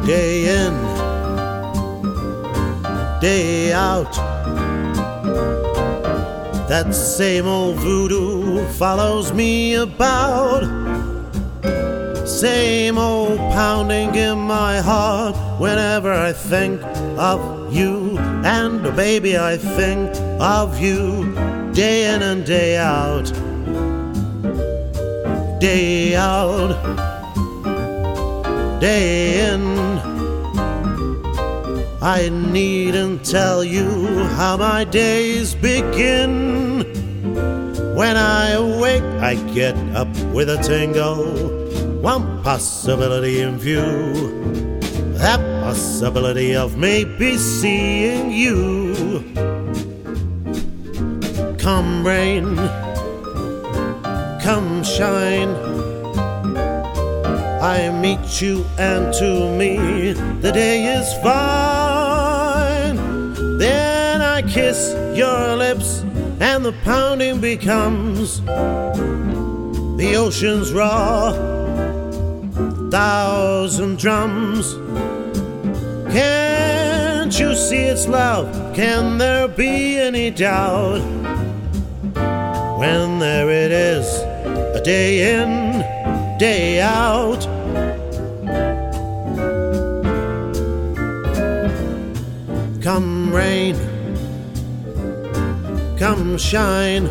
day in, day out. That same old voodoo follows me about. Same old pounding in my heart whenever I think of you. And baby, I think of you day in and day out. Day out, day in. I needn't tell you how my days begin. When I awake, I get up with a tingle. One possibility in view, that possibility of maybe seeing you. Come rain, come shine, I meet you, and to me the day is fine. Then I kiss your lips and the pounding becomes the ocean's raw, 1,000 drums. Can't you see it's love? Can there be any doubt? When there it is, a day in, day out. Come rain, come shine,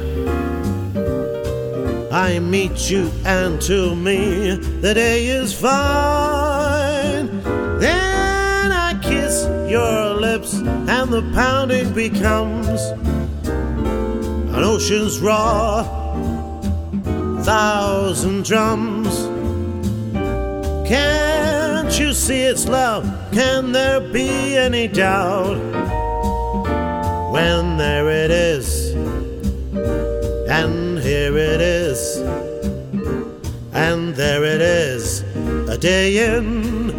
I meet you, and to me the day is fine. Then I kiss your lips and the pounding becomes an ocean's raw, 1,000 drums. Can't you see it's love? Can there be any doubt? When there it is, and here it is, and there it is, a day in,